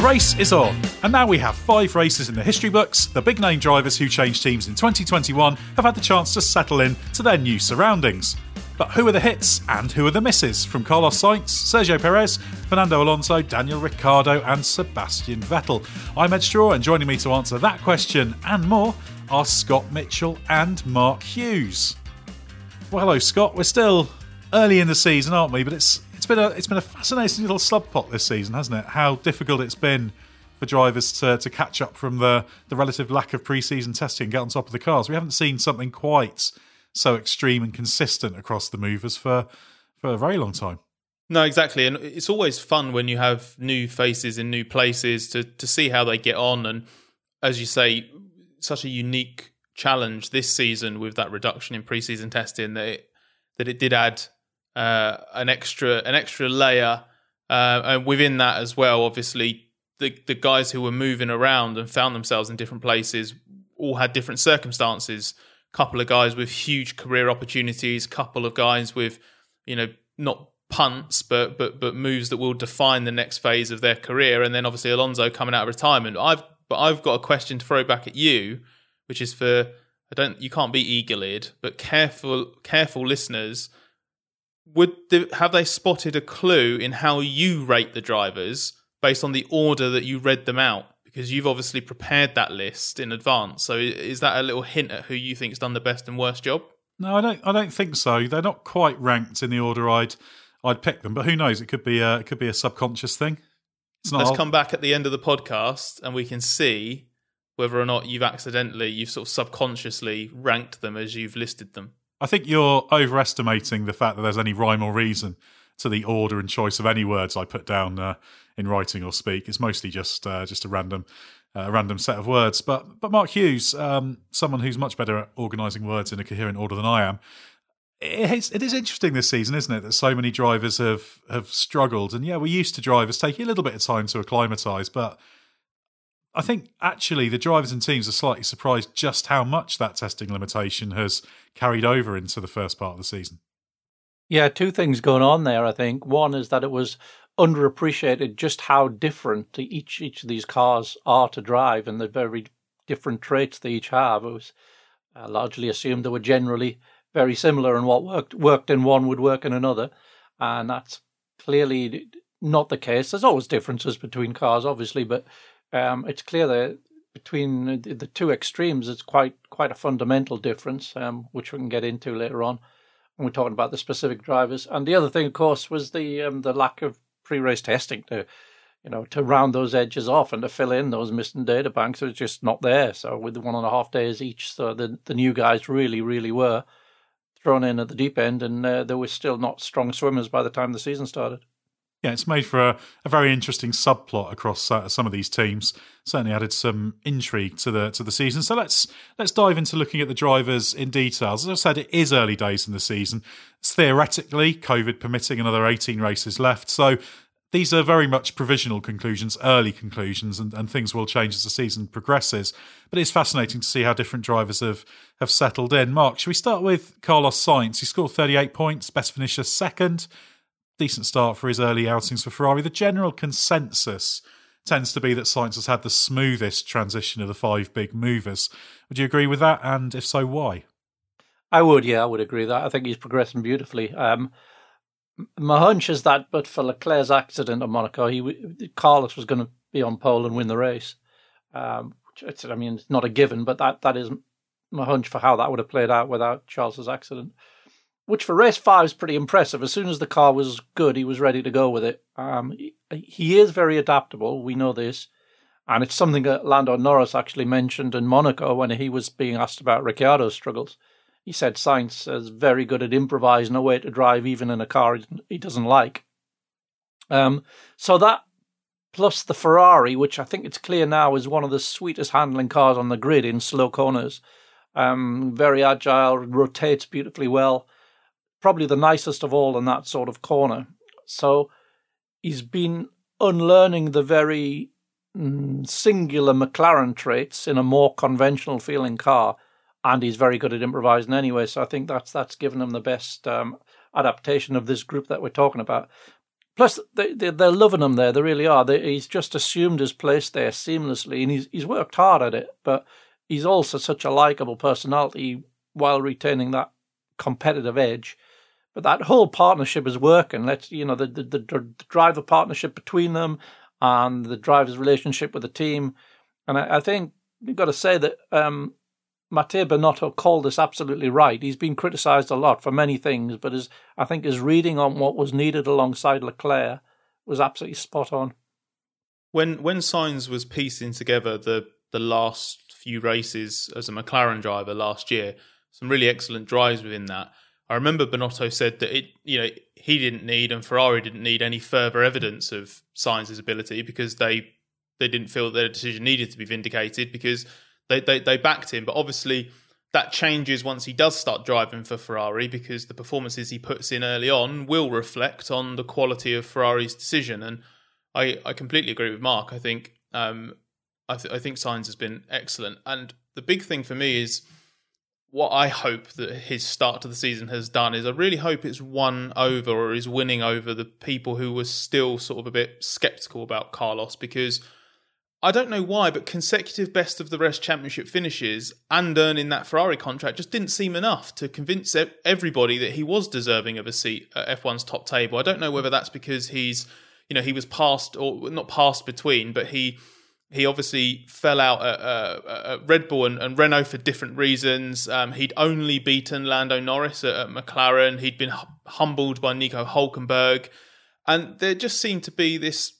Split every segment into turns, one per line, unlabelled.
The race is on, and now we have 5 races in the history books. The big name drivers who changed teams in 2021 have had the chance to settle in to their new surroundings. But who are the hits and who are the misses? From Carlos Sainz, Sergio Perez, Fernando Alonso, Daniel Ricciardo and Sebastian Vettel. I'm Ed Straw, and joining me to answer that question and more are Scott Mitchell and Mark Hughes. Well, hello Scott, we're still early in the season, aren't we? But it's been a fascinating little subplot this season, hasn't it? How difficult it's been for drivers to catch up from the relative lack of pre-season testing and get on top of the cars. We haven't seen something quite so extreme and consistent across the movers for a very long time.
No, exactly. And it's always fun when you have new faces in new places to see how they get on. And as you say, such a unique challenge this season with that reduction in pre-season testing that it did add an extra layer. And within that as well, obviously, the guys who were moving around and found themselves in different places all had different circumstances. Couple of guys with huge career opportunities, couple of guys with, not punts, but moves that will define the next phase of their career. And then obviously Alonso coming out of retirement. I've got a question to throw back at you, which is you can't be eagle-eared, but careful listeners. Have they spotted a clue in how you rate the drivers based on the order that you read them out? Because you've obviously prepared that list in advance. So is that a little hint at who you think's done the best and worst job?
No, I don't think so. They're not quite ranked in the order I'd pick them, but who knows? It could be a subconscious thing.
Let's come back at the end of the podcast and we can see whether or not you've sort of subconsciously ranked them as you've listed them.
I think you're overestimating the fact that there's any rhyme or reason to the order and choice of any words I put down in writing or speak. It's mostly just a random set of words. But Mark Hughes, someone who's much better at organising words in a coherent order than I am, it is interesting this season, isn't it, that so many drivers have struggled. And yeah, we're used to drivers taking a little bit of time to acclimatise, but I think actually the drivers and teams are slightly surprised just how much that testing limitation has carried over into the first part of the season.
Yeah, 2 things going on there, I think. One is that it was underappreciated just how different each of these cars are to drive and the very different traits they each have. It was largely assumed they were generally very similar and what worked in one would work in another. And that's clearly not the case. There's always differences between cars, obviously, but it's clear that between the 2 extremes, it's quite a fundamental difference, which we can get into later on when we're talking about the specific drivers. And the other thing, of course, was the lack of pre-race testing to round those edges off and to fill in those missing data banks. It was just not there. So with the 1.5 days each, so the new guys really, really were thrown in at the deep end, and they were still not strong swimmers by the time the season started.
Yeah, it's made for a very interesting subplot across some of these teams. Certainly added some intrigue to the season. So let's dive into looking at the drivers in detail. As I said, it is early days in the season. It's theoretically, COVID permitting, another 18 races left. So these are very much provisional conclusions, early conclusions, and things will change as the season progresses. But it's fascinating to see how different drivers have settled in. Mark, should we start with Carlos Sainz? He scored 38 points, best finisher second. Decent start for his early outings for Ferrari. The general consensus tends to be that Sainz has had the smoothest transition of the 5 big movers. Would you agree with that? And if so, why?
I would agree with that. I think he's progressing beautifully. My hunch is that, but for Leclerc's accident at Monaco, Carlos was going to be on pole and win the race. It's not a given, but that is my hunch for how that would have played out without Charles's accident. Which for race 5 is pretty impressive. As soon as the car was good, he was ready to go with it. He is very adaptable, we know this. And it's something that Lando Norris actually mentioned in Monaco when he was being asked about Ricciardo's struggles. He said Sainz is very good at improvising a way to drive even in a car he doesn't like. So that, plus the Ferrari, which I think it's clear now is one of the sweetest handling cars on the grid in slow corners. Very agile, rotates beautifully well. Probably the nicest of all in that sort of corner. So he's been unlearning the very singular McLaren traits in a more conventional feeling car, and he's very good at improvising anyway. So I think that's given him the best adaptation of this group that we're talking about. Plus, they're loving him there. They really are. He's just assumed his place there seamlessly, and he's worked hard at it. But he's also such a likable personality while retaining that competitive edge. But that whole partnership is working. The driver partnership between them and the driver's relationship with the team. And I think you've got to say that Matteo Binotto called this absolutely right. He's been criticised a lot for many things, but I think his reading on what was needed alongside Leclerc was absolutely spot on.
When Sainz was piecing together the last few races as a McLaren driver last year, some really excellent drives within that. I remember Binotto said that he didn't need and Ferrari didn't need any further evidence of Sainz's ability because they didn't feel their decision needed to be vindicated because they backed him. But obviously that changes once he does start driving for Ferrari because the performances he puts in early on will reflect on the quality of Ferrari's decision. And I completely agree with Mark. I think Sainz has been excellent. And the big thing for me is what I hope that his start to the season has done is I really hope it's won over or is winning over the people who were still sort of a bit sceptical about Carlos, because I don't know why, but consecutive best of the rest championship finishes and earning that Ferrari contract just didn't seem enough to convince everybody that he was deserving of a seat at F1's top table. I don't know whether that's because he was passed or not passed between, but he obviously fell out at Red Bull and Renault for different reasons. He'd only beaten Lando Norris at McLaren. He'd been humbled by Nico Hülkenberg. And there just seemed to be this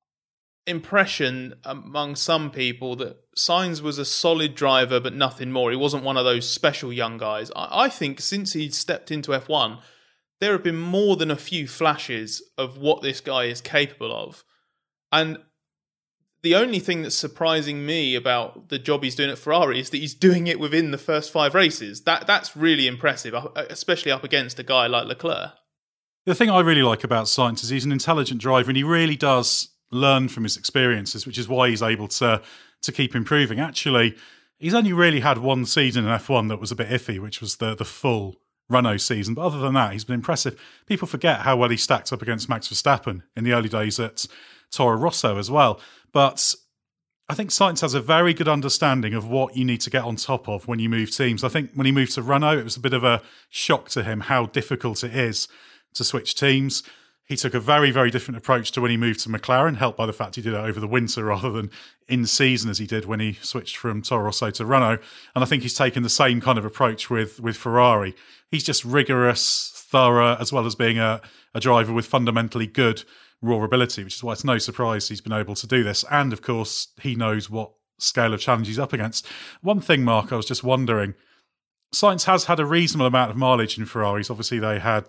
impression among some people that Sainz was a solid driver, but nothing more. He wasn't one of those special young guys. I think since he stepped into F1, there have been more than a few flashes of what this guy is capable of. And the only thing that's surprising me about the job he's doing at Ferrari is that he's doing it within the first 5 races. That's really impressive, especially up against a guy like Leclerc.
The thing I really like about Sainz is he's an intelligent driver and he really does learn from his experiences, which is why he's able to keep improving. Actually, he's only really had one season in F1 that was a bit iffy, which was the full Renault season. But other than that, he's been impressive. People forget how well he stacked up against Max Verstappen in the early days at Toro Rosso as well. But I think Sainz has a very good understanding of what you need to get on top of when you move teams. I think when he moved to Renault, it was a bit of a shock to him how difficult it is to switch teams. He took a very, very different approach to when he moved to McLaren, helped by the fact he did it over the winter rather than in season as he did when he switched from Toro Rosso to Renault. And I think he's taken the same kind of approach with Ferrari. He's just rigorous, thorough, as well as being a driver with fundamentally good raw ability, which is why it's no surprise he's been able to do this. And of course, he knows what scale of challenge he's up against. One thing, Mark, I was just wondering, Sainz has had a reasonable amount of mileage in Ferraris. Obviously, they had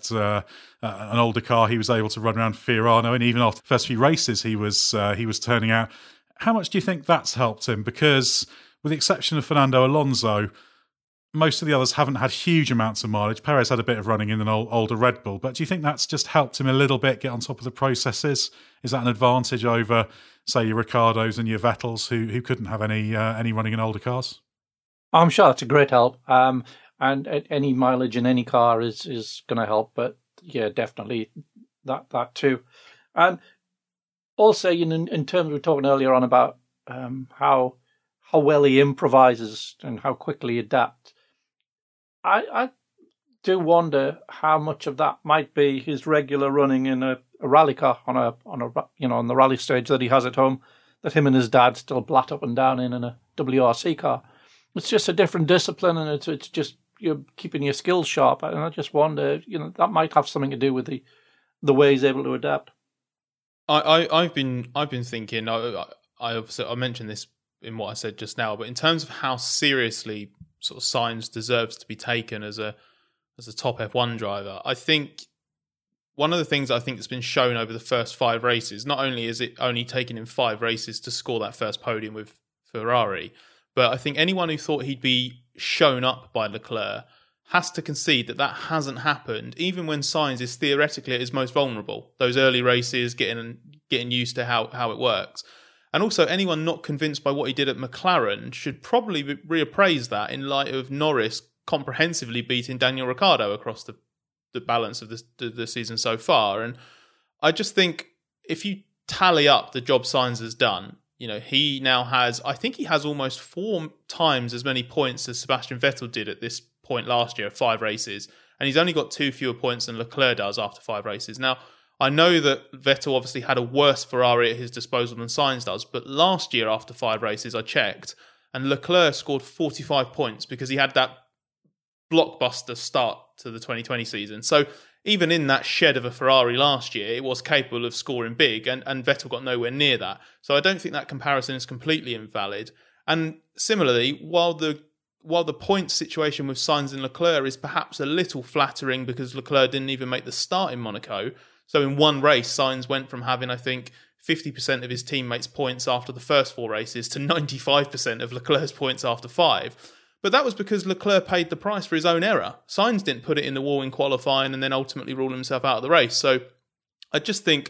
an older car. He was able to run around Fiorano, and even after the first few races, he was turning out. How much do you think that's helped him? Because with the exception of Fernando Alonso, most of the others haven't had huge amounts of mileage. Perez had a bit of running in an older Red Bull. But do you think that's just helped him a little bit get on top of the processes? Is that an advantage over, say, your Ricardos and your Vettels who couldn't have any running in older cars?
I'm sure that's a great help. And any mileage in any car is going to help. But yeah, definitely that too. And also, in terms we were talking earlier on about how well he improvises and how quickly he adapts. I do wonder how much of that might be his regular running in a rally car on the rally stage that he has at home, that him and his dad still blat up and down in a WRC car. It's just a different discipline, and it's just you're keeping your skills sharp. And I just wonder, that might have something to do with the way he's able to adapt.
I've been thinking. I mentioned this in what I said just now, but in terms of how seriously sort of Sainz deserves to be taken as a top F1 driver, I think one of the things I think that's been shown over the first 5 races, not only is it only taken him 5 races to score that first podium with Ferrari, but I think anyone who thought he'd be shown up by Leclerc has to concede that hasn't happened, even when Sainz is theoretically at his most vulnerable. Those early races, getting used to how it works. And also, anyone not convinced by what he did at McLaren should probably reappraise that in light of Norris comprehensively beating Daniel Ricciardo across the balance of the season so far. And I just think if you tally up the job Sainz has done, he now has, I think he has almost 4 times as many points as Sebastian Vettel did at this point last year, 5 races. And he's only got 2 fewer points than Leclerc does after 5 races. Now, I know that Vettel obviously had a worse Ferrari at his disposal than Sainz does, but last year after 5 races, I checked, and Leclerc scored 45 points because he had that blockbuster start to the 2020 season. So even in that shed of a Ferrari last year, it was capable of scoring big, and Vettel got nowhere near that. So I don't think that comparison is completely invalid. And similarly, while the points situation with Sainz and Leclerc is perhaps a little flattering because Leclerc didn't even make the start in Monaco. So in one race, Sainz went from having, I think, 50% of his teammates' points after the first 4 races to 95% of Leclerc's points after 5. But that was because Leclerc paid the price for his own error. Sainz didn't put it in the wall in qualifying and then ultimately ruled himself out of the race. So I just think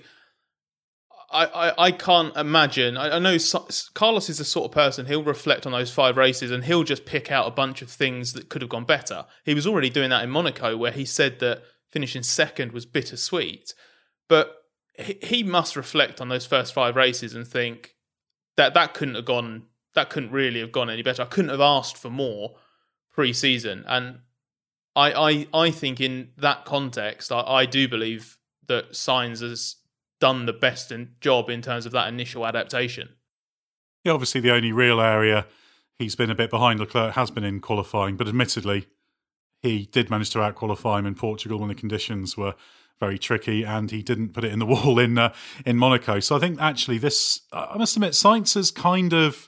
I can't imagine. I know Carlos is the sort of person, he'll reflect on those 5 races and he'll just pick out a bunch of things that could have gone better. He was already doing that in Monaco, where he said that finishing second was bittersweet. But he must reflect on those first 5 races and think that couldn't really have gone any better. I couldn't have asked for more pre-season. And I think in that context, I do believe that Sainz has done the best job in terms of that initial adaptation.
Yeah, obviously the only real area he's been a bit behind Leclerc has been in qualifying, but admittedly he did manage to out-qualify him in Portugal when the conditions were very tricky, and he didn't put it in the wall in Monaco. So I think actually this, I must admit, Sainz has kind of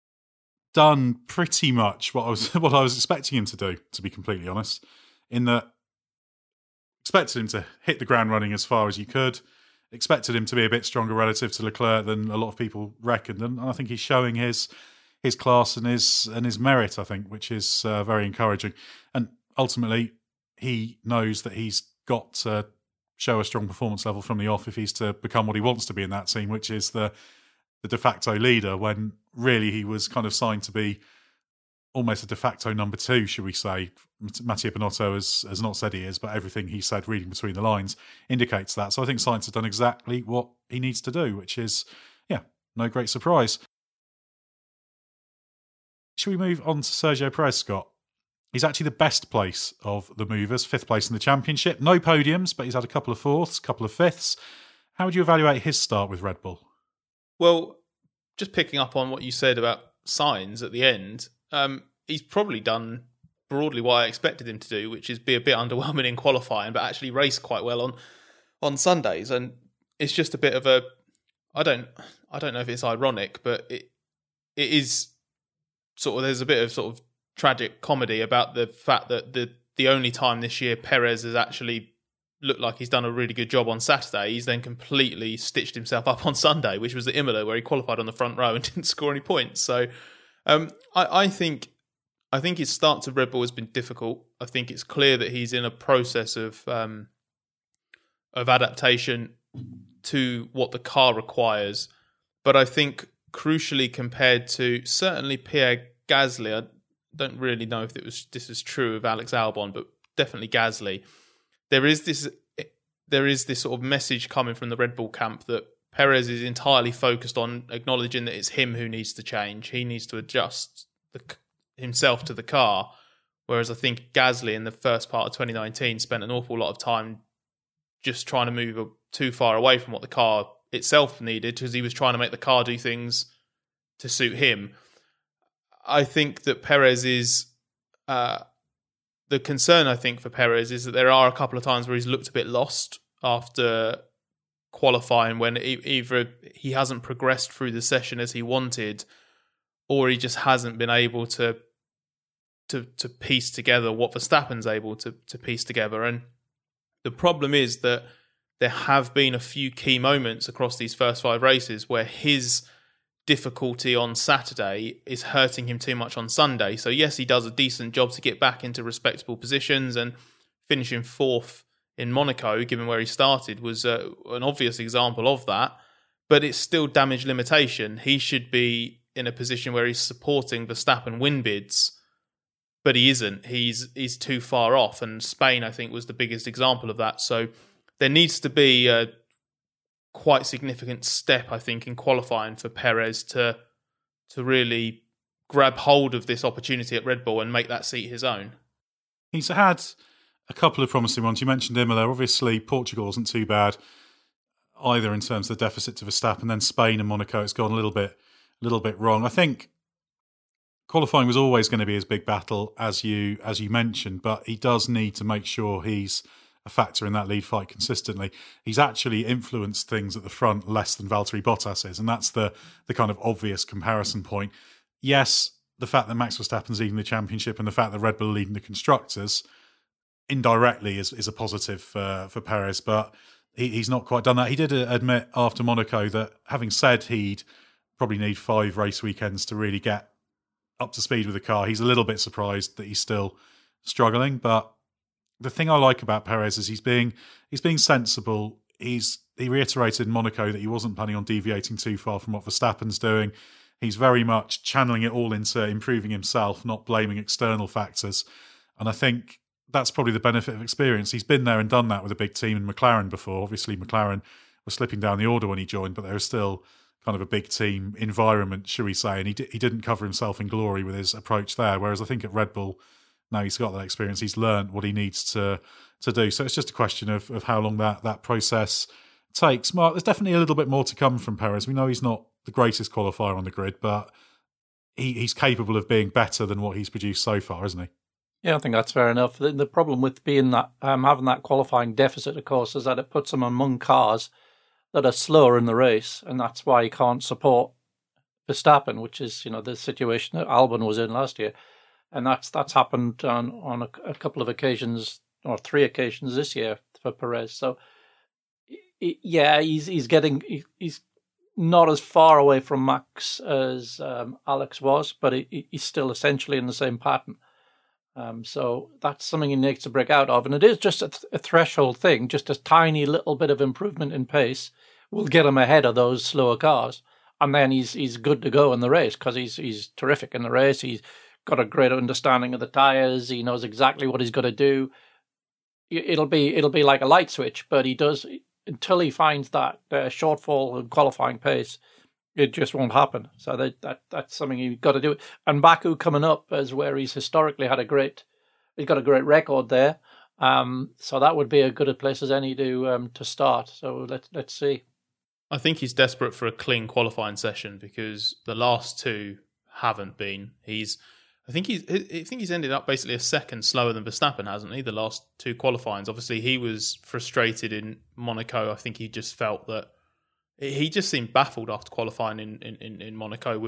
done pretty much what I was expecting him to do, to be completely honest, in that expected him to hit the ground running as far as you could, expected him to be a bit stronger relative to Leclerc than a lot of people reckoned, and I think he's showing his class and his merit, I think, which is very encouraging. And ultimately, he knows that he's got to show a strong performance level from the off if he's to become what he wants to be in that team, which is the de facto leader, when really he was kind of signed to be almost a de facto number 2, should we say. Mattia Binotto has not said he is, but everything he said reading between the lines indicates that. So I think Sainz has done exactly what he needs to do, which is, no great surprise. Should we move on to Sergio Perez, Scott? He's actually the best place of the movers, 5th place in the championship. No podiums, but he's had a couple of 4ths, a couple of 5ths. How would you evaluate his start with Red Bull?
Well, just picking up on what you said about Sainz at the end, he's probably done broadly what I expected him to do, which is be a bit underwhelming in qualifying, but actually race quite well on Sundays. And it's just a bit of a, I don't know if it's ironic, but it is sort of, there's a bit of sort of tragic comedy about the fact that the only time this year Perez has actually looked like he's done a really good job on Saturday, he's then completely stitched himself up on Sunday, which was at Imola, where he qualified on the front row and didn't score any points. So I think his start to Red Bull has been difficult. I think it's clear that he's in a process of adaptation to what the car requires. But I think crucially, compared to certainly Pierre Gasly, I don't really know if this is true of Alex Albon, but definitely Gasly, there is this sort of message coming from the Red Bull camp that Perez is entirely focused on acknowledging that it's him who needs to change. He needs to adjust himself to the car. Whereas I think Gasly in the first part of 2019 spent an awful lot of time just trying to move too far away from what the car itself needed, because he was trying to make the car do things to suit him. I think that Perez is... the concern, I think, for Perez is that there are a couple of times where he's looked a bit lost after qualifying, when either he hasn't progressed through the session as he wanted, or he just hasn't been able to piece together what Verstappen's able to piece together. And the problem is that there have been a few key moments across these first 5 races where his difficulty on Saturday is hurting him too much on Sunday. So yes, he does a decent job to get back into respectable positions, and finishing 4th in Monaco, given where he started, was an obvious example of that. But it's still damage limitation. He should be in a position where he's supporting Verstappen win bids, but he isn't. He's too far off, and Spain, I think, was the biggest example of that. So there needs to be quite significant step, I think, in qualifying for Perez to really grab hold of this opportunity at Red Bull and make that seat his own.
He's had a couple of promising ones. You mentioned Imola. Obviously, Portugal wasn't too bad either in terms of the deficit to Verstappen. And then Spain and Monaco, it's gone a little bit wrong. I think qualifying was always going to be his big battle, as you mentioned, but he does need to make sure he's a factor in that lead fight consistently. He's actually influenced things at the front less than Valtteri Bottas is, and that's the kind of obvious comparison point. Yes, the fact that Max Verstappen's leading the championship and the fact that Red Bull are leading the constructors indirectly is a positive for Perez, but he's not quite done that. He did admit after Monaco that, having said he'd probably need 5 race weekends to really get up to speed with the car, he's a little bit surprised that he's still struggling. But the thing I like about Perez is he's being sensible. He reiterated in Monaco that he wasn't planning on deviating too far from what Verstappen's doing. He's very much channeling it all into improving himself, not blaming external factors. And I think that's probably the benefit of experience. He's been there and done that with a big team in McLaren before. Obviously, McLaren was slipping down the order when he joined, but there was still kind of a big team environment, shall we say, and he didn't cover himself in glory with his approach there. Whereas I think at Red Bull, now he's got that experience, he's learned what he needs to do. So it's just a question of how long that process takes. Mark, there's definitely a little bit more to come from Perez. We know he's not the greatest qualifier on the grid, but he's capable of being better than what he's produced so far, isn't he?
Yeah, I think that's fair enough. The problem with being that having that qualifying deficit, of course, is that it puts him among cars that are slower in the race, and that's why he can't support Verstappen, which is, the situation that Albon was in last year, and that's happened on a couple of occasions, or 3 occasions this year for Perez. So, yeah, he's not as far away from Max as Alex was, but he's still essentially in the same pattern. So that's something he needs to break out of. And it is just a threshold thing. Just a tiny little bit of improvement in pace will get him ahead of those slower cars. And then he's good to go in the race, because he's terrific in the race. He's got a great understanding of the tyres. He knows exactly what he's got to do. It'll be like a light switch, but he does, until he finds that shortfall in qualifying pace, it just won't happen. So that's something you've got to do. And Baku coming up is where he's historically he's got a great record there. So that would be as good a place as any to start. So let's see.
I think he's desperate for a clean qualifying session, because the last 2 haven't been. I think he's ended up basically a second slower than Verstappen, hasn't he? The last 2 qualifyings. Obviously, he was frustrated in Monaco. I think he just felt that he just seemed baffled after qualifying in Monaco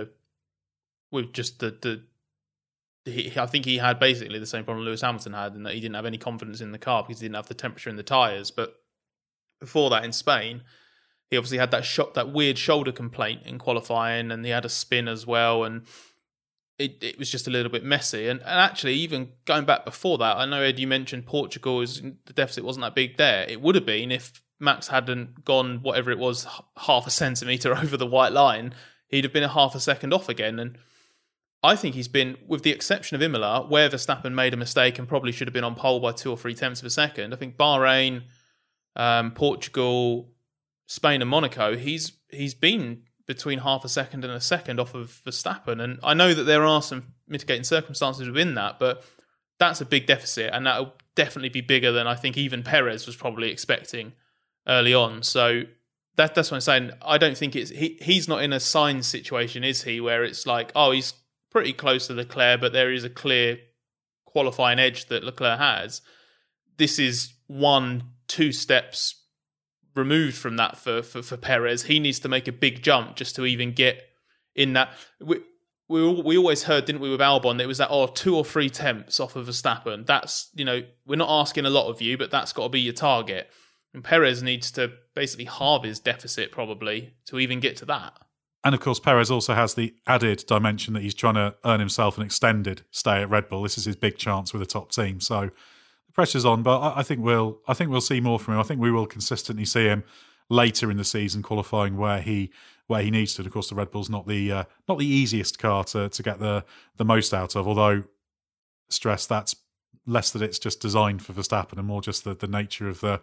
I think he had basically the same problem Lewis Hamilton had, in that he didn't have any confidence in the car because he didn't have the temperature in the tyres. But before that, in Spain, he obviously had that weird shoulder complaint in qualifying, and he had a spin as well, and it was just a little bit messy. And actually, even going back before that, I know, Ed, you mentioned Portugal, the deficit wasn't that big there. It would have been if Max hadn't gone, whatever it was, half a centimetre over the white line. He'd have been a half a second off again. And I think he's been, with the exception of Imola, where Verstappen made a mistake and probably should have been on pole by 2 or 3 tenths of a second. I think Bahrain, Portugal, Spain and Monaco, he's been between half a second and a second off of Verstappen. And I know that there are some mitigating circumstances within that, but that's a big deficit, and that'll definitely be bigger than I think even Perez was probably expecting early on. So that's what I'm saying. I don't think he's not in a Sainz situation, is he, where it's like, oh, he's pretty close to Leclerc, but there is a clear qualifying edge that Leclerc has. This is 1-2 steps removed from that for Perez. He needs to make a big jump just to even get in that. We always heard, didn't we, with Albon, it was that 2 or 3 tenths off of Verstappen. That's, we're not asking a lot of you, but that's got to be your target. And Perez needs to basically halve his deficit probably to even get to that.
And of course, Perez also has the added dimension that he's trying to earn himself an extended stay at Red Bull. This is his big chance with a top team. So the pressure's on, but I think we'll see more from him. I think we will consistently see him later in the season qualifying where he needs to. And of course, the Red Bull's not the easiest car to get the most out of. Although, stress that's less that it's just designed for Verstappen and more just the nature of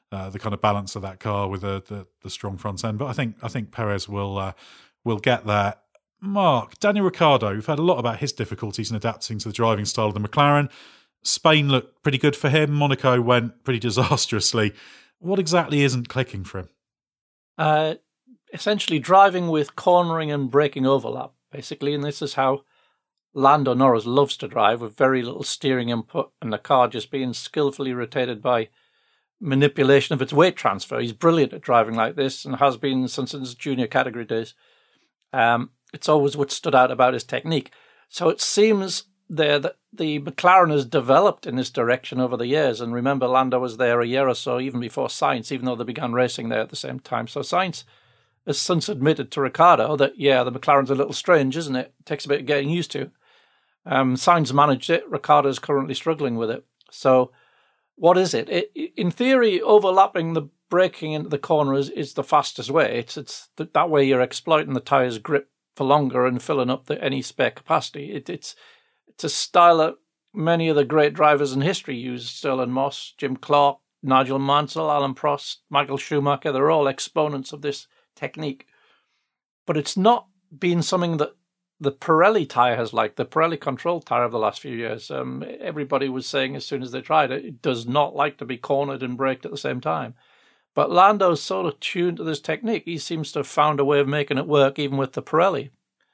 the kind of balance of that car with the strong front end. But I think Perez will get there. Mark, Daniel Ricciardo, we've heard a lot about his difficulties in adapting to the driving style of the McLaren. Spain looked pretty good for him. Monaco went pretty disastrously. What exactly isn't clicking for him?
Essentially driving with cornering and braking overlap, basically. And this is how Lando Norris loves to drive, with very little steering input and the car just being skillfully rotated by manipulation of its weight transfer. He's brilliant at driving like this and has been since his junior category days. It's always what stood out about his technique. So it seems there that the McLaren has developed in this direction over the years. And remember, Lando was there a year or so, even before Sainz, even though they began racing there at the same time. So Sainz has since admitted to Ricciardo that, the McLaren's a little strange, isn't it? It takes a bit of getting used to. Sainz managed it. Ricciardo's currently struggling with it. So what is it? In theory, overlapping the braking into the corner is the fastest way. It's that way you're exploiting the tyre's grip for longer and filling up any spare capacity. It's a style that many of the great drivers in history used. Sterling Moss, Jim Clark, Nigel Mansell, Alan Prost, Michael Schumacher. They're all exponents of this technique. But it's not been something that the Pirelli tyre has liked, the Pirelli control tyre of the last few years. Everybody was saying as soon as they tried it, it does not like to be cornered and braked at the same time. But Lando's sort of tuned to this technique. He seems to have found a way of making it work, even with the Pirelli.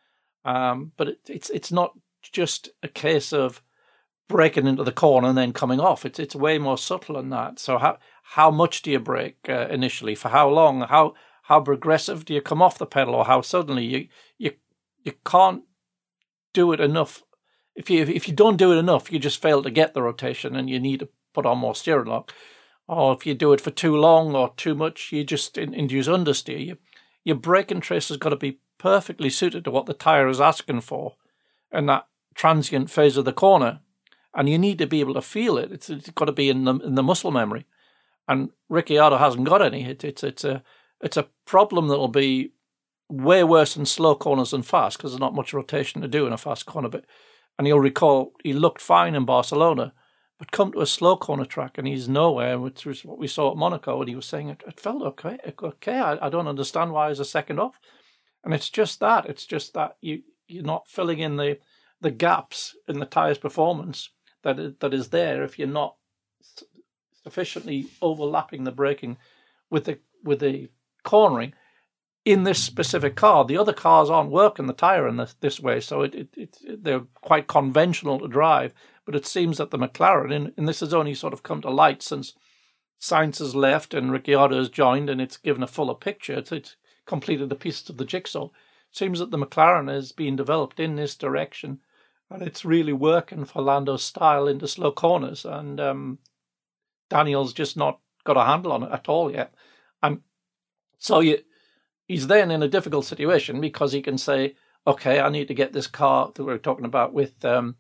But it's not just a case of braking into the corner and then coming off. It's way more subtle than that. So how much do you brake initially? For how long? How progressive do you come off the pedal, or how suddenly? You can't do it enough. If you don't do it enough, you just fail to get the rotation, and you need to put on more steering lock. Or if you do it for too long or too much, you just induce understeer. Your braking trace has got to be perfectly suited to what the tyre is asking for in that transient phase of the corner, and you need to be able to feel it. It's got to be in the muscle memory, and Ricciardo hasn't got any. It's a problem that will be way worse in slow corners than fast, because there's not much rotation to do in a fast corner bit. And you'll recall he looked fine in Barcelona, but come to a slow corner track and he's nowhere, which was what we saw at Monaco, and he was saying it felt okay. I don't understand why he's a second off. And it's just that you're not filling in the gaps in the tyre's performance that is there if you're not sufficiently overlapping the braking with the cornering. In this specific car, the other cars aren't working the tyre in this way, so they're quite conventional to drive. But it seems that the McLaren, and this has only sort of come to light since Sainz has left and Ricciardo has joined, and it's given a fuller picture. It's completed the pieces of the jigsaw. It seems that the McLaren is being developed in this direction, and it's really working for Lando's style into slow corners. And Daniel's just not got a handle on it at all yet. And so he's then in a difficult situation, because he can say, okay, I need to get this car that we were talking about with the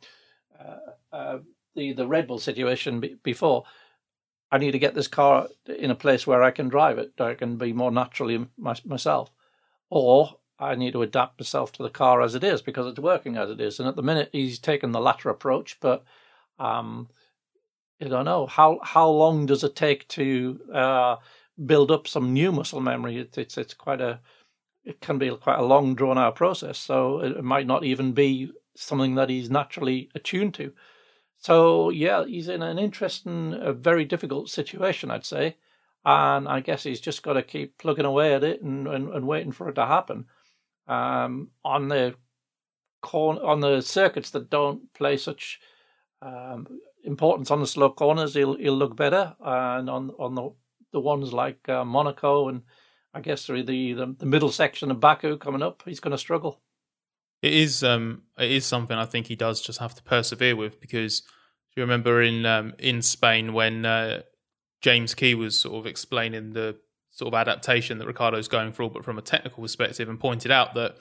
Red Bull situation before. I need to get this car in a place where I can drive it, where I can be more naturally myself. Or I need to adapt myself to the car as it is, because it's working as it is. And at the minute, he's taken the latter approach, but I don't know. How long does it take to build up some new muscle memory? It can be quite a long, drawn-out process. So it might not even be something that he's naturally attuned to. So yeah, he's in an interesting, very difficult situation, I'd say. And I guess he's just got to keep plugging away at it and waiting for it to happen. On the circuits that don't play such importance on the slow corners, he'll look better. And on the ones like Monaco and I guess the middle section of Baku coming up, he's going to struggle.
It is something I think he does just have to persevere with, because do you remember in Spain when James Key was sort of explaining the sort of adaptation that Ricciardo's going through, but from a technical perspective, and pointed out that,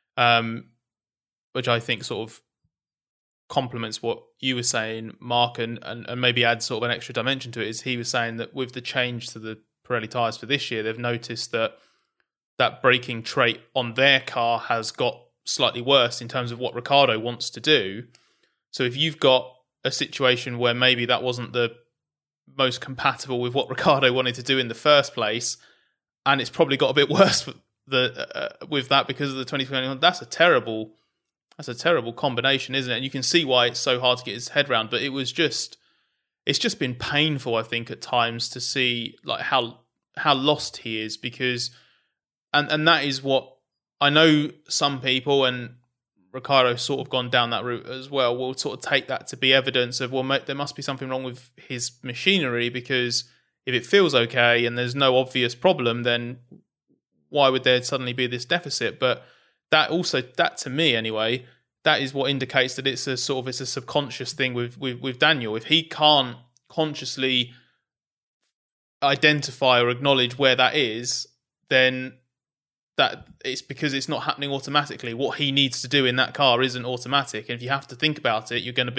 which I think sort of complements what you were saying, Mark, and maybe adds sort of an extra dimension to it, is he was saying that with the change to the Pirelli tyres for this year, they've noticed that braking trait on their car has got slightly worse in terms of what Ricciardo wants to do. So if you've got a situation where maybe that wasn't the most compatible with what Ricciardo wanted to do in the first place, and it's probably got a bit worse with that because of the 2021. That's a terrible combination, isn't it? And you can see why it's so hard to get his head around. But it's just been painful, I think, at times to see like how lost he is, because and that is what I know some people, and Ricciardo's sort of gone down that route as well, will sort of take that to be evidence of, well, there must be something wrong with his machinery, because if it feels okay and there's no obvious problem, then why would there suddenly be this deficit? But that to me anyway, that is what indicates that it's a subconscious thing with Daniel. If he can't consciously identify or acknowledge where that is, then that it's because it's not happening automatically. What he needs to do in that car isn't automatic, and if you have to think about it, you're going to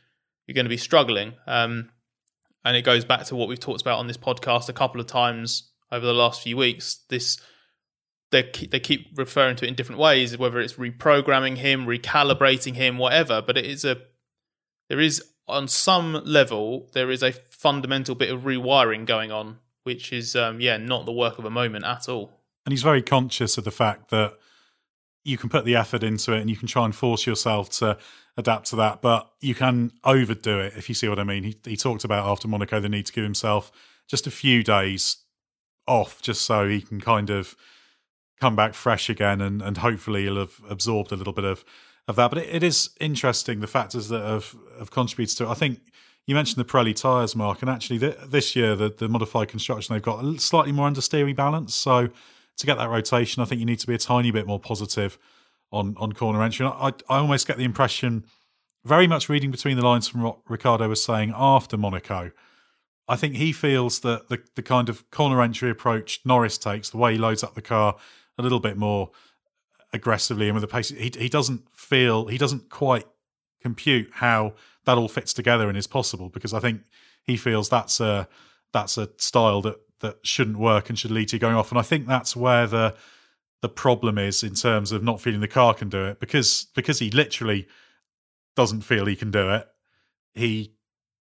be struggling. And it goes back to what we've talked about on this podcast a couple of times over the last few weeks. They keep referring to it in different ways, whether it's reprogramming him, recalibrating him, whatever. But there is on some level there is a fundamental bit of rewiring going on, which is not the work of a moment at all.
And he's very conscious of the fact that you can put the effort into it and you can try and force yourself to adapt to that, but you can overdo it, if you see what I mean. He talked about after Monaco the need to give himself just a few days off, just so he can kind of come back fresh again, and hopefully he'll have absorbed a little bit of that. But it is interesting, the factors that have contributed to it. I think you mentioned the Pirelli tyres, Mark, and actually this year the modified construction, they've got a slightly more understeery balance, so to get that rotation, I think you need to be a tiny bit more positive on corner entry. And I almost get the impression, very much reading between the lines from what Ricciardo was saying after Monaco, I think he feels that the kind of corner entry approach Norris takes, the way he loads up the car a little bit more aggressively and with the pace, he doesn't quite compute how that all fits together and is possible, because I think he feels that's a style that shouldn't work and should lead to you going off. And I think that's where the problem is in terms of not feeling the car can do it, because he literally doesn't feel he can do it. He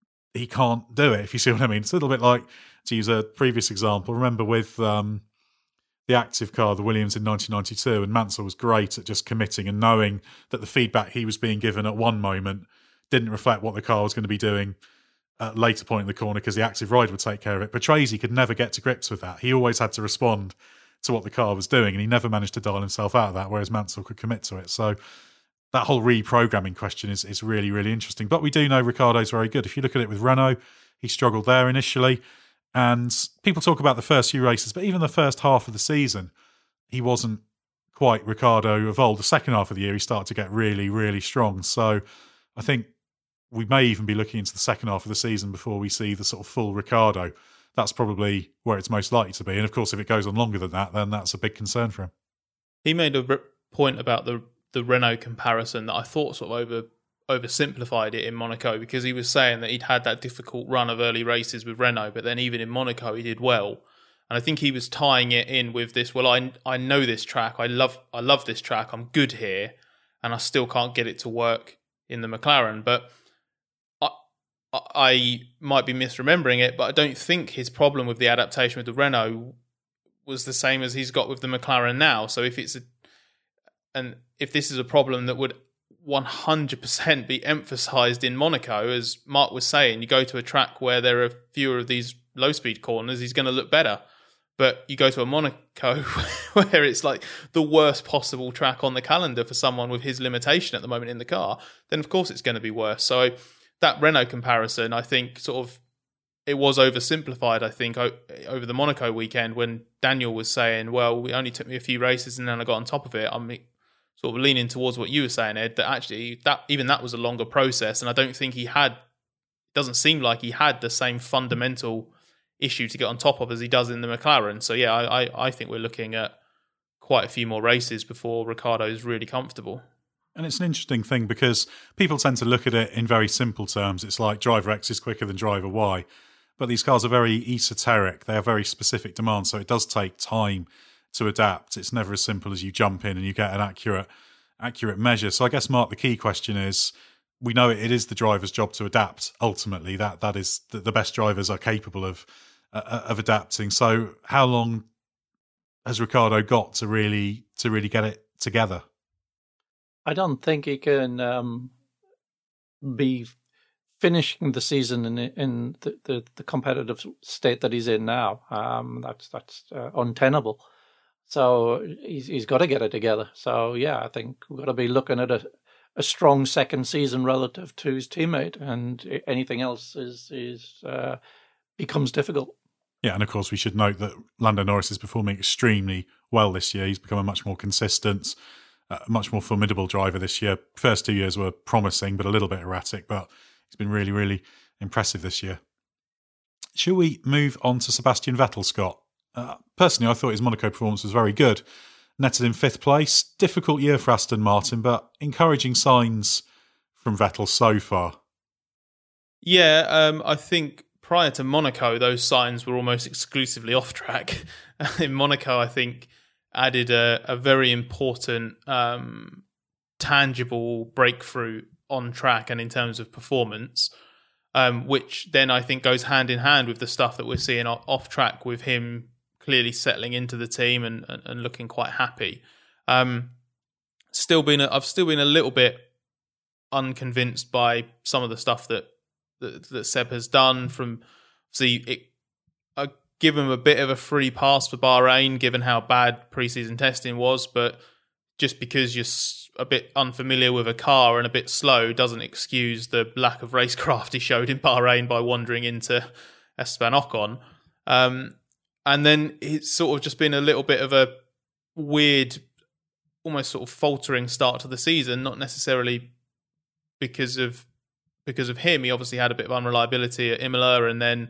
can't do it, if you see what I mean. It's a little bit like, to use a previous example, remember with the active car, the Williams in 1992, and Mansell was great at just committing and knowing that the feedback he was being given at one moment didn't reflect what the car was going to be doing at a later point in the corner, because the active ride would take care of it. But Patrese could never get to grips with that. He always had to respond to what the car was doing, and he never managed to dial himself out of that, whereas Mansell could commit to it. So that whole reprogramming question is really, really interesting. But we do know Ricciardo's very good. If you look at it with Renault, he struggled there initially. And people talk about the first few races, but even the first half of the season, he wasn't quite Ricciardo of old. The second half of the year, he started to get really, really strong. So I think we may even be looking into the second half of the season before we see the sort of full Ricciardo. That's probably where it's most likely to be. And of course, if it goes on longer than that, then that's a big concern for him.
He made a point about the Renault comparison that I thought sort of oversimplified it in Monaco, because he was saying that he'd had that difficult run of early races with Renault, but then even in Monaco he did well. And I think he was tying it in with this, well, I know this track, I love this track, I'm good here, and I still can't get it to work in the McLaren. But I might be misremembering it, but I don't think his problem with the adaptation with the Renault was the same as he's got with the McLaren now. So if this is a problem that would 100% be emphasised in Monaco, as Mark was saying, you go to a track where there are fewer of these low-speed corners, he's going to look better. But you go to a Monaco where it's like the worst possible track on the calendar for someone with his limitation at the moment in the car, then of course it's going to be worse. So that Renault comparison, I think, sort of, it was oversimplified, I think, over the Monaco weekend, when Daniel was saying, well, it only took me a few races and then I got on top of it. I'm sort of leaning towards what you were saying, Ed, that actually that was a longer process, and I don't think doesn't seem like he had the same fundamental issue to get on top of as he does in the McLaren. So yeah, I think we're looking at quite a few more races before Ricciardo is really comfortable.
And it's an interesting thing, because people tend to look at it in very simple terms. It's like driver X is quicker than driver Y. But these cars are very esoteric. They have very specific demands, so it does take time to adapt. It's never as simple as you jump in and you get an accurate measure. So I guess, Mark, the key question is, we know it is the driver's job to adapt. Ultimately, that is the best drivers are capable of adapting. So, how long has Ricciardo got to really get it together?
I don't think he can be finishing the season in the competitive state that he's in now. That's untenable. So he's got to get it together. So yeah, I think we've got to be looking at a strong second season relative to his teammate, and anything else is becomes difficult.
Yeah, and of course we should note that Lando Norris is performing extremely well this year. He's become a much more consistent, much more formidable driver this year. First 2 years were promising, but a little bit erratic, but he's been really, really impressive this year. Shall we move on to Sebastian Vettel, Scott? Personally, I thought his Monaco performance was very good. Netted in 5th place. Difficult year for Aston Martin, but encouraging signs from Vettel so far.
Yeah, I think prior to Monaco, those signs were almost exclusively off track. In Monaco, I think added a very important tangible breakthrough on track and in terms of performance, which then I think goes hand in hand with the stuff that we're seeing off track, with him clearly settling into the team and looking quite happy. I've still been a little bit unconvinced by some of the stuff that Seb has done. I give him a bit of a free pass for Bahrain, given how bad preseason testing was, but just because you're a bit unfamiliar with a car and a bit slow doesn't excuse the lack of racecraft he showed in Bahrain by wandering into Esteban Ocon. And then it's sort of just been a little bit of a weird, almost sort of faltering start to the season, not necessarily because of him. He obviously had a bit of unreliability at Imola, and then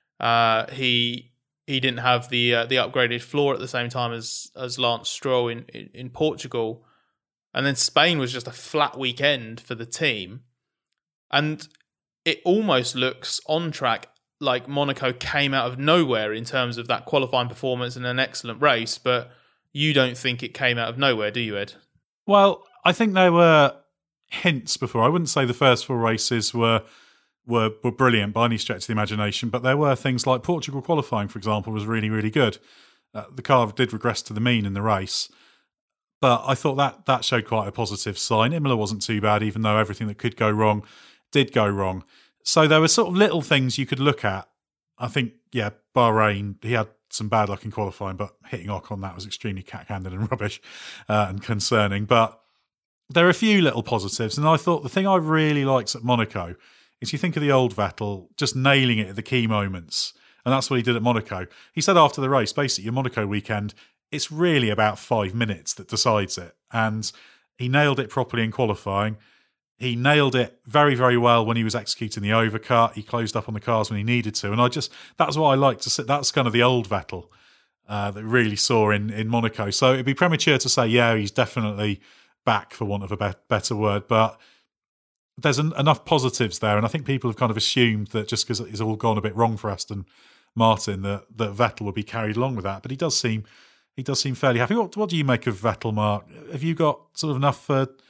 he didn't have the upgraded floor at the same time as Lance Stroll in Portugal. And then Spain was just a flat weekend for the team. And it almost looks on track like Monaco came out of nowhere in terms of that qualifying performance and an excellent race, but you don't think it came out of nowhere, do you, Ed?
Well, I think there were hints before. I wouldn't say the first 4 races were brilliant by any stretch of the imagination, but there were things like Portugal qualifying, for example, was really, really good. The car did regress to the mean in the race, but I thought that showed quite a positive sign. Imola wasn't too bad, even though everything that could go wrong did go wrong. So there were sort of little things you could look at. I think, yeah, Bahrain, he had some bad luck in qualifying, but hitting Ocon, that was extremely cack-handed and rubbish and concerning. But there are a few little positives, and I thought the thing I really liked at Monaco is you think of the old Vettel just nailing it at the key moments, and that's what he did at Monaco. He said after the race, basically, your Monaco weekend, it's really about 5 minutes that decides it, and he nailed it properly in qualifying. He nailed it very, very well when he was executing the overcut. He closed up on the cars when he needed to. And that's what I like to see. That's kind of the old Vettel that we really saw in Monaco. So it'd be premature to say, yeah, he's definitely back, for want of a better word. But there's enough positives there. And I think people have kind of assumed that just because it's all gone a bit wrong for Aston Martin, that Vettel would be carried along with that. But he does seem fairly happy. What do you make of Vettel, Mark? Have you got sort of enough...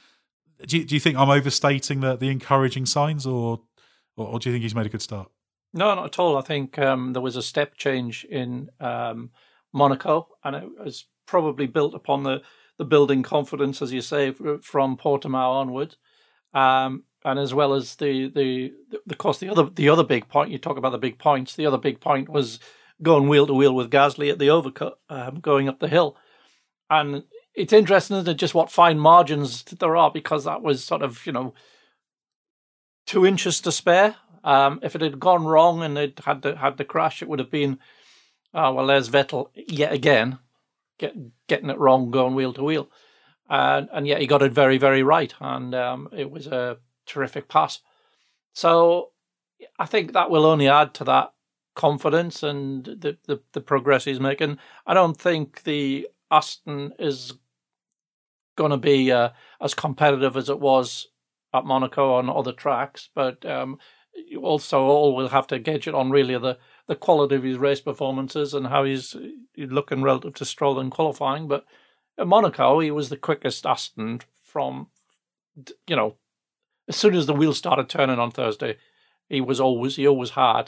Do you think I'm overstating the encouraging signs, or do you think he's made a good start?
No, not at all. I think there was a step change in Monaco, and it was probably built upon the building confidence, as you say, from Portimao onwards, and as well as the other big point. You talk about the big points. The other big point was going wheel to wheel with Gasly at the overcut, going up the hill, and it's interesting, isn't it, just what fine margins there are, because that was sort of, 2 inches to spare. If it had gone wrong and it had the crash, it would have been, there's Vettel yet again, getting it wrong, going wheel to wheel. And yet he got it very, very right. And it was a terrific pass. So I think that will only add to that confidence and the progress he's making. I don't think the Aston is going to be as competitive as it was at Monaco on other tracks, but also all will have to gauge it on really the quality of his race performances and how he's looking relative to Stroll in qualifying. But at Monaco, he was the quickest Aston from as soon as the wheels started turning on Thursday, he always had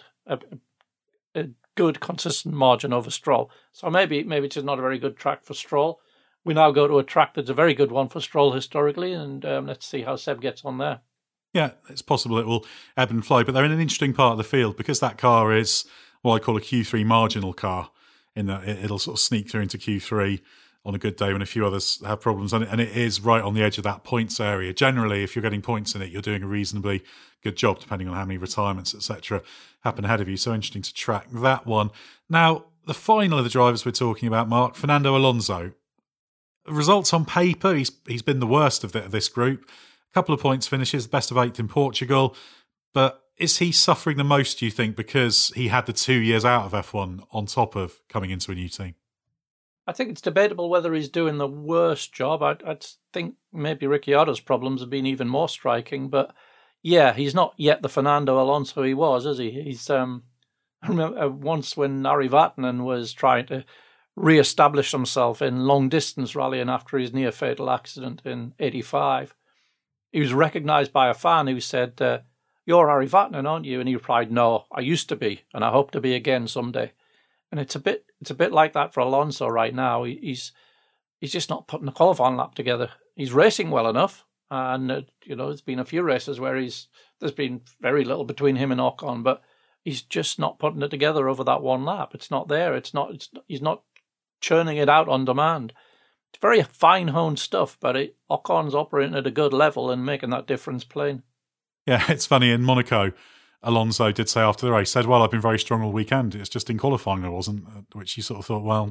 a good, consistent margin over Stroll. So maybe it's just not a very good track for Stroll. We now go to a track that's a very good one for Stroll historically, and let's see how Seb gets on there.
Yeah, it's possible it will ebb and flow, but they're in an interesting part of the field because that car is what I call a Q3 marginal car, in that it'll sort of sneak through into Q3 on a good day when a few others have problems, and it is right on the edge of that points area. Generally, if you're getting points in it, you're doing a reasonably good job, depending on how many retirements, etc., happen ahead of you. So interesting to track that one. Now, the final of the drivers we're talking about, Mark, Fernando Alonso. Results on paper, he's been the worst of this group. A couple of points finishes, best of 8th in Portugal. But is he suffering the most, do you think, because he had the 2 years out of F1 on top of coming into a new team?
I think it's debatable whether he's doing the worst job. I think maybe Ricciardo's problems have been even more striking. But yeah, he's not yet the Fernando Alonso he was, is he? He's I remember once when Ari Vatanen was trying to re-establish himself in long-distance rallying after his near-fatal accident in '85. He was recognised by a fan who said, "You're Ari Vatanen, aren't you?" And he replied, "No, I used to be, and I hope to be again someday." And it's a bit like that for Alonso right now. He's just not putting a qualifying lap together. He's racing well enough, and there's been a few races where there's been very little between him and Ocon, but he's just not putting it together over that one lap. It's not there. He's not churning it out on demand. It's very fine-honed stuff, but Ocon's operating at a good level and making that difference plain.
Yeah, it's funny. In Monaco, Alonso did say after the race, said, "Well, I've been very strong all weekend. It's just in qualifying I wasn't," which you sort of thought, well,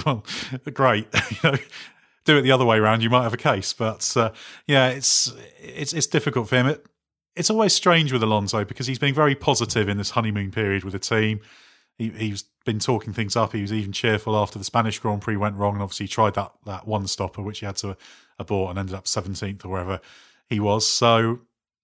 great. Do it the other way around, you might have a case. But yeah, it's difficult for him. It's always strange with Alonso because he's been very positive in this honeymoon period with the team. He's been talking things up. He was even cheerful after the Spanish Grand Prix went wrong, and obviously he tried that one stopper, which he had to abort and ended up 17th or wherever he was. So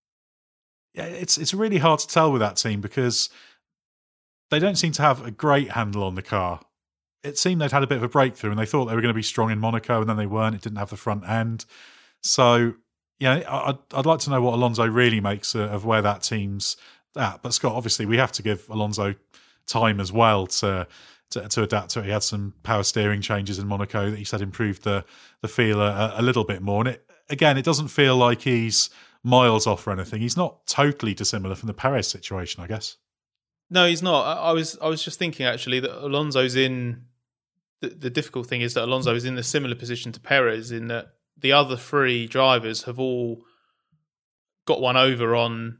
yeah, it's really hard to tell with that team because they don't seem to have a great handle on the car. It seemed they'd had a bit of a breakthrough and they thought they were going to be strong in Monaco, and then they weren't. It didn't have the front end. So yeah, I'd like to know what Alonso really makes of where that team's at. But Scott, obviously we have to give Alonso time as well to adapt to it. He had some power steering changes in Monaco that he said improved the feel a little bit more. And it doesn't feel like he's miles off or anything. He's not totally dissimilar from the Perez situation, I guess.
No, he's not. I was just thinking actually that Alonso's in the difficult thing is that Alonso is in a similar position to Perez in that the other three drivers have all got one over on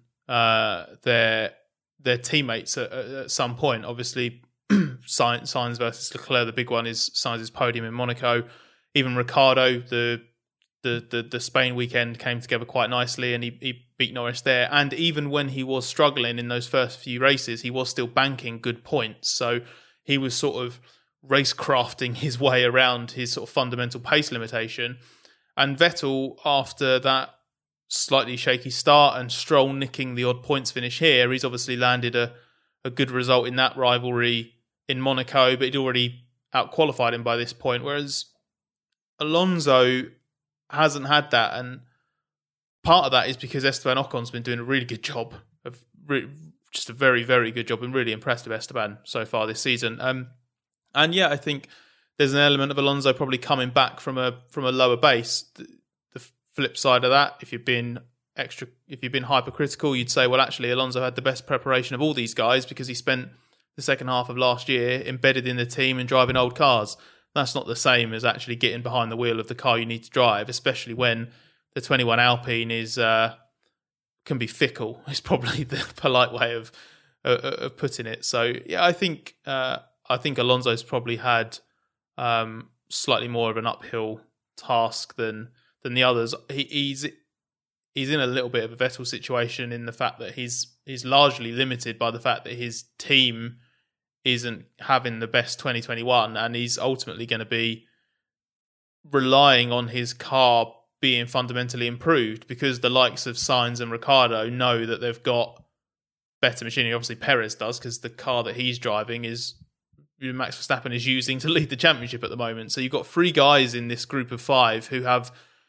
their teammates at some point. Obviously, Sainz versus Leclerc, the big one is Sainz's podium in Monaco. Even Ricciardo, the Spain weekend came together quite nicely, and he beat Norris there. And even when he was struggling in those first few races, he was still banking good points. So he was sort of racecrafting his way around his sort of fundamental pace limitation. And Vettel, after that slightly shaky start and Stroll nicking the odd points finish here, he's obviously landed a good result in that rivalry in Monaco, but he'd already out-qualified him by this point, whereas Alonso hasn't had that, and part of that is because Esteban Ocon's been doing a really good job, just a very, very good job, and really impressed with Esteban so far this season. And yeah, I think there's an element of Alonso probably coming back from a lower base. The flip side of that, if you've been hypercritical, you'd say, well, actually, Alonso had the best preparation of all these guys because he spent the second half of last year embedded in the team and driving old cars. That's not the same as actually getting behind the wheel of the car you need to drive, especially when the 21 Alpine can be fickle. Is probably the polite way of putting it. So yeah, I think Alonso's probably had slightly more of an uphill task than the others. He's in a little bit of a Vettel situation in the fact that he's largely limited by the fact that his team isn't having the best 2021, and he's ultimately going to be relying on his car being fundamentally improved because the likes of Sainz and Ricciardo know that they've got better machinery. Obviously, Perez does because the car that he's driving is Max Verstappen is using to lead the championship at the moment. So you've got three guys in this group of five who have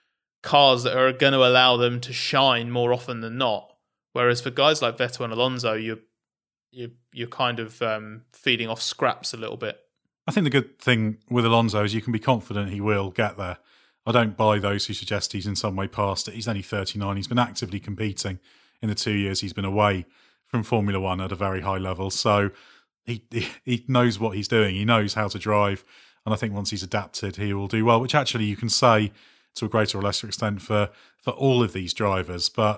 cars that are going to allow them to shine more often than not. Whereas for guys like Vettel and Alonso, you're kind of feeding off scraps a little bit.
I think the good thing with Alonso is you can be confident he will get there. I don't buy those who suggest he's in some way past it. He's only 39. He's been actively competing in the 2 years he's been away from Formula One at a very high level. So he knows what he's doing. He knows how to drive. And I think once he's adapted, he will do well, which actually you can say to a greater or lesser extent for all of these drivers. But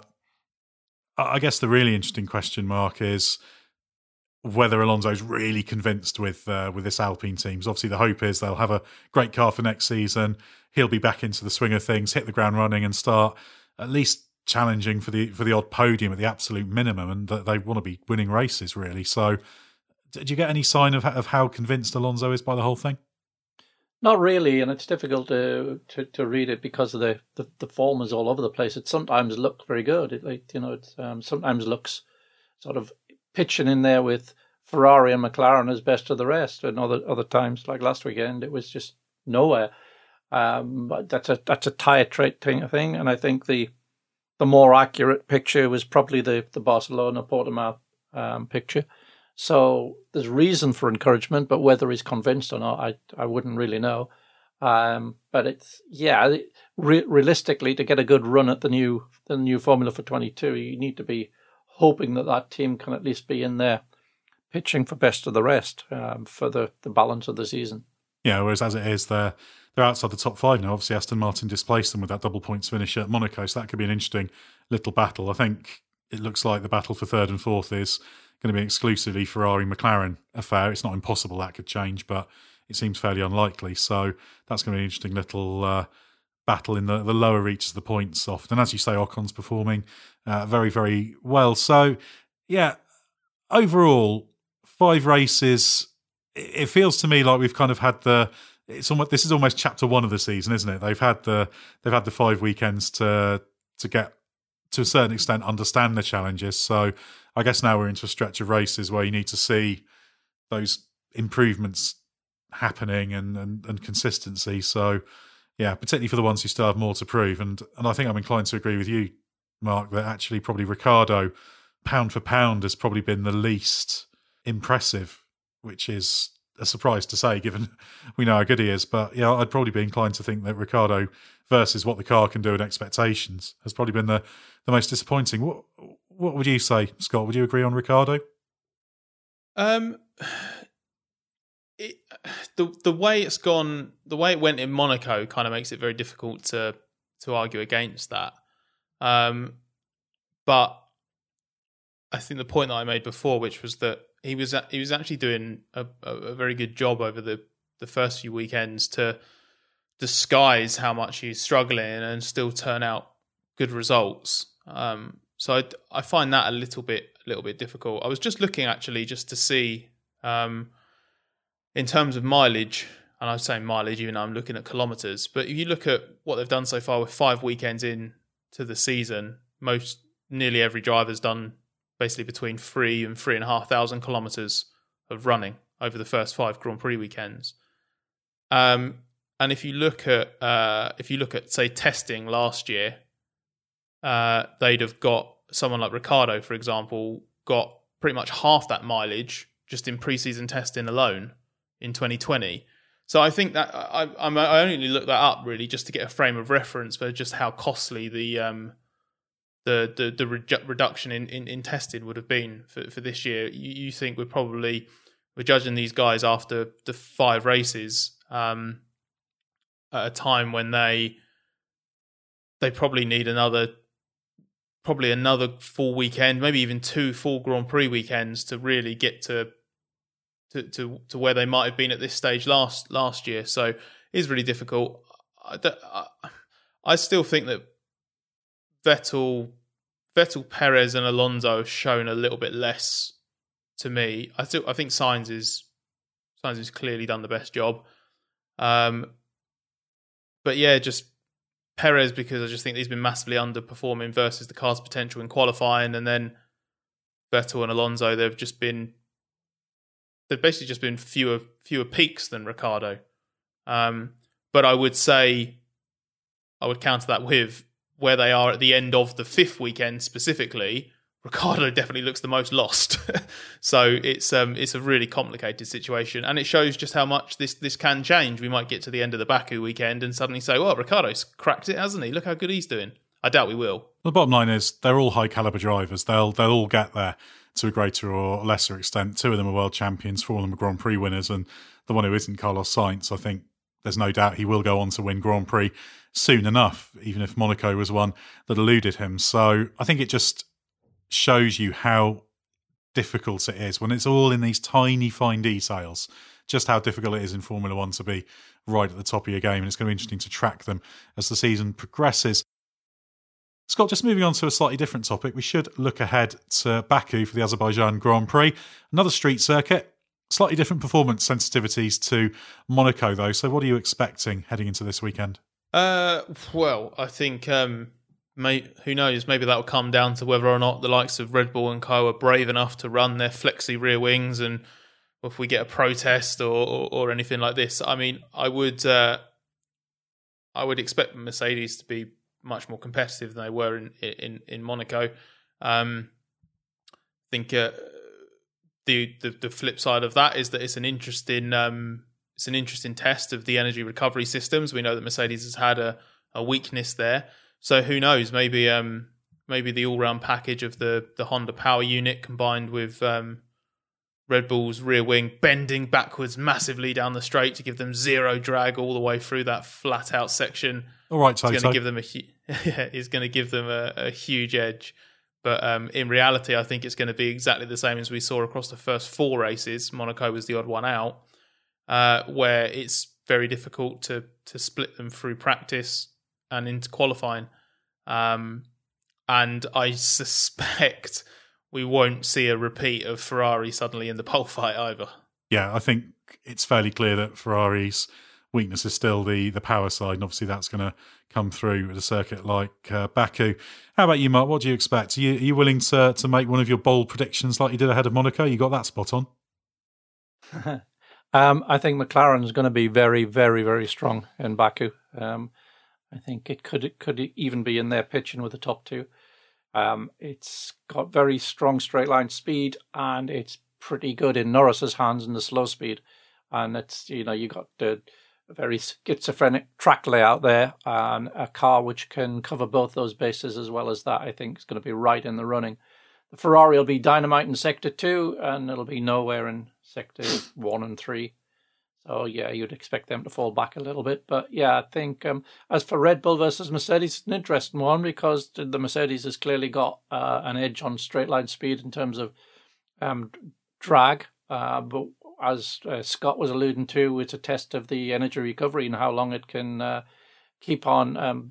I guess the really interesting question mark is whether Alonso's really convinced with this Alpine team. So obviously the hope is they'll have a great car for next season. He'll be back into the swing of things, hit the ground running and start at least challenging for the odd podium at the absolute minimum, and that they want to be winning races, really. So did you get any sign of how convinced Alonso is by the whole thing?
Not really, and it's difficult to read it because of the form is all over the place. It sometimes looks very good. It sometimes looks sort of pitching in there with Ferrari and McLaren as best of the rest, and other times like last weekend it was just nowhere. But that's a tyre trait thing, and I think the more accurate picture was probably the Barcelona Portimao picture. So there's reason for encouragement, but whether he's convinced or not, I wouldn't really know. But it's realistically, to get a good run at the new Formula for 22, you need to be hoping that team can at least be in there pitching for best of the rest for the balance of the season.
Yeah, whereas as it is, they're outside the top five now. Obviously, Aston Martin displaced them with that double points finish at Monaco, so that could be an interesting little battle. I think it looks like the battle for third and fourth is going to be exclusively Ferrari-McLaren affair. It's not impossible that could change, but it seems fairly unlikely. So that's going to be an interesting little battle in the lower reaches of the points off. And as you say, Ocon's performing very, very well. So, yeah, overall, 5 races. It feels to me like we've kind of had this is almost chapter 1 of the season, isn't it? They've had the 5 weekends to get, to a certain extent, understand the challenges. So I guess now we're into a stretch of races where you need to see those improvements happening and consistency. So yeah, particularly for the ones who still have more to prove. And I think I'm inclined to agree with you, Mark, that actually probably Ricciardo, pound for pound, has probably been the least impressive, which is a surprise to say, given we know how good he is. But yeah, I'd probably be inclined to think that Ricciardo versus what the car can do and expectations has probably been the most disappointing. What would you say, Scott? Would you agree on Ricciardo?
The way it's gone, the way it went in Monaco, kind of makes it very difficult to argue against that. But I think the point that I made before, which was that he was actually doing a very good job over the first few weekends to disguise how much he's struggling and still turn out good results. So I find that a little bit difficult. I was just looking actually just to see in terms of mileage, and I'm saying mileage even though I'm looking at kilometres, but if you look at what they've done so far with 5 weekends in to the season, nearly every driver's done basically between 3,000 and 3,500 kilometres of running over the first 5 Grand Prix weekends. And if you look at say testing last year, they'd have got someone like Ricciardo, for example, got pretty much half that mileage just in pre-season testing alone in 2020. So I think that I only looked that up really just to get a frame of reference for just how costly the reduction in testing would have been for this year. You think we're judging these guys after the 5 races at a time when they probably need another full weekend, maybe even 2 full Grand Prix weekends to really get to where they might have been at this stage last year. So it is really difficult. I still think that Vettel, Perez, and Alonso have shown a little bit less to me. I think Sainz has clearly done the best job. But yeah, just Perez, because I just think he's been massively underperforming versus the car's potential in qualifying, and then Vettel and Alonso, they've basically just been fewer peaks than Ricciardo. But I would say I would counter that with where they are at the end of the 5th weekend specifically. Ricciardo definitely looks the most lost. So it's a really complicated situation, and it shows just how much this can change. We might get to the end of the Baku weekend and suddenly say, well, Ricciardo's cracked it, hasn't he? Look how good he's doing. I doubt we will.
The bottom line is they're all high caliber drivers. They'll all get there to a greater or lesser extent. 2 of them are world champions, 4 of them are Grand Prix winners, and the one who isn't, Carlos Sainz, I think there's no doubt he will go on to win Grand Prix soon enough, even if Monaco was one that eluded him. So I think it just shows you how difficult it is when it's all in these tiny, fine details, just how difficult it is in Formula One to be right at the top of your game. And it's going to be interesting to track them as the season progresses. Scott, just moving on to a slightly different topic, we should look ahead to Baku for the Azerbaijan Grand Prix. Another street circuit, slightly different performance sensitivities to Monaco, though. So what are you expecting heading into this weekend?
Well, I think, who knows, maybe that will come down to whether or not the likes of Red Bull and Co are brave enough to run their flexi rear wings, and if we get a protest or anything like this. I mean, I would expect Mercedes to be much more competitive than they were in Monaco. I think the flip side of that is that it's an interesting test of the energy recovery systems. We know that Mercedes has had a weakness there, so who knows? Maybe the all-round package of the Honda power unit combined with Red Bull's rear wing bending backwards massively down the straight to give them zero drag all the way through that flat-out section.
All right,
It's going to give them a huge edge. But in reality, I think it's going to be exactly the same as we saw across the first 4 races. Monaco was the odd one out, where it's very difficult to split them through practice and into qualifying. And I suspect we won't see a repeat of Ferrari suddenly in the pole fight either.
Yeah, I think it's fairly clear that Ferrari's weakness is still the power side, and obviously that's going to come through at a circuit like Baku. How about you, Mark? What do you expect? Are you willing to make one of your bold predictions like you did ahead of Monaco? You got that spot on.
I think McLaren is going to be very, very, very strong in Baku. I think it could even be in there pitching with the top 2. It's got very strong straight line speed, and it's pretty good in Norris's hands in the slow speed. And it's, you got the very schizophrenic track layout there, and a car which can cover both those bases as well as that. I think is going to be right in the running. The Ferrari will be dynamite in Sector 2, and it'll be nowhere in Sector 1 and 3. So, yeah, you'd expect them to fall back a little bit. But, yeah, I think as for Red Bull versus Mercedes, it's an interesting one because the Mercedes has clearly got an edge on straight line speed in terms of drag. But as Scott was alluding to, it's a test of the energy recovery and how long it can keep on,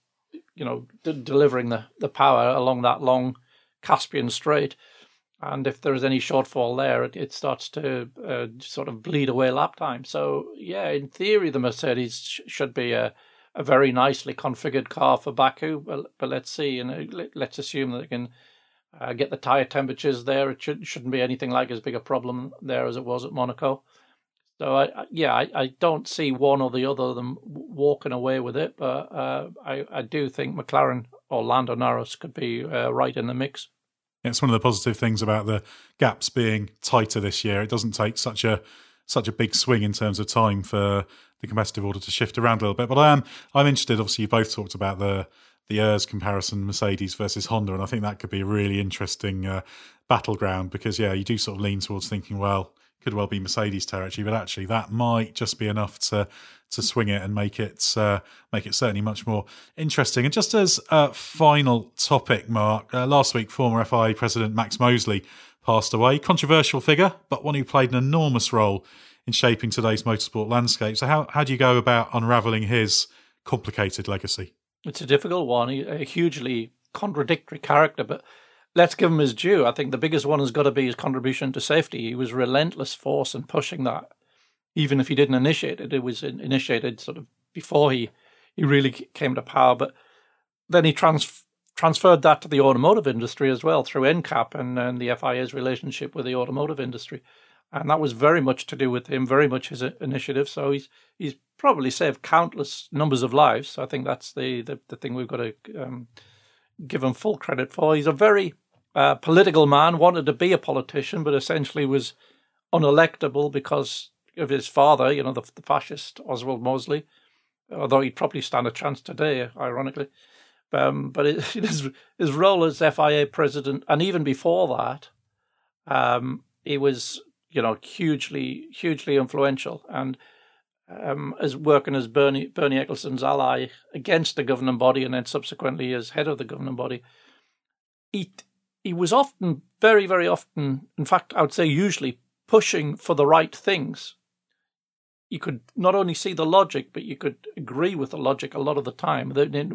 delivering the power along that long Caspian Strait. And if there's any shortfall there, it starts to sort of bleed away lap time. So, yeah, in theory, the Mercedes should be a very nicely configured car for Baku. But let's see, let's assume that they can get the tyre temperatures there. It shouldn't be anything like as big a problem there as it was at Monaco. So, I don't see one or the other of them walking away with it. But I do think McLaren or Lando Norris could be right in the mix.
It's one of the positive things about the gaps being tighter this year. It doesn't take such a big swing in terms of time for the competitive order to shift around a little bit. But I'm interested. Obviously, you both talked about the ERS comparison, Mercedes versus Honda, and I think that could be a really interesting battleground because, yeah, you do sort of lean towards thinking, well, could well be Mercedes territory, but actually that might just be enough to swing it and make it certainly much more interesting. And just as a final topic, Mark, last week former FIA President Max Mosley passed away. Controversial figure, but one who played an enormous role in shaping today's motorsport landscape. So how do you go about unravelling his complicated legacy?
It's a difficult one, a hugely contradictory character, but let's give him his due. I think the biggest one has got to be his contribution to safety. He was a relentless force in pushing that. Even if he didn't initiate it, it was initiated sort of before he really came to power. But then he transferred that to the automotive industry as well through NCAP and the FIA's relationship with the automotive industry. And that was very much to do with him, very much his initiative. So he's probably saved countless numbers of lives. So I think that's the thing we've got to give him full credit for. He's a very political man, wanted to be a politician, but essentially was unelectable because of his father, the fascist Oswald Mosley, although he'd probably stand a chance today, ironically. But his role as FIA president, and even before that, he was hugely influential, and as working as Bernie Ecclestone's ally against the governing body, and then subsequently as head of the governing body, he was often, very, very often, in fact, I would say usually, pushing for the right things. You could not only see the logic, but you could agree with the logic a lot of the time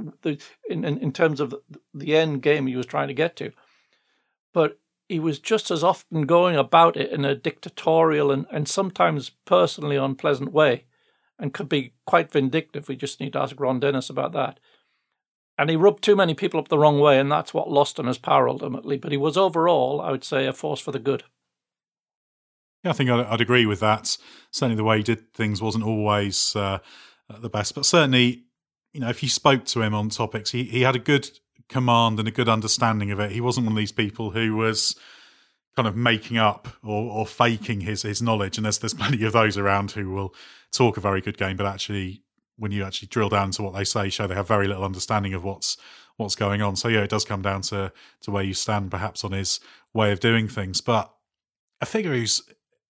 in terms of the end game he was trying to get to. But he was just as often going about it in a dictatorial and sometimes personally unpleasant way, and could be quite vindictive. We just need to ask Ron Dennis about that. And he rubbed too many people up the wrong way, and that's what lost him his power ultimately. But he was overall, I would say, a force for the good.
Yeah, I think I'd agree with that. Certainly the way he did things wasn't always the best. But certainly, if you spoke to him on topics, he had a good command and a good understanding of it. He wasn't one of these people who was kind of making up or faking his knowledge. And there's plenty of those around who will talk a very good game, but actually, when you actually drill down to what they say, show they have very little understanding of what's going on. So yeah, it does come down to where you stand, perhaps, on his way of doing things. But a figure whose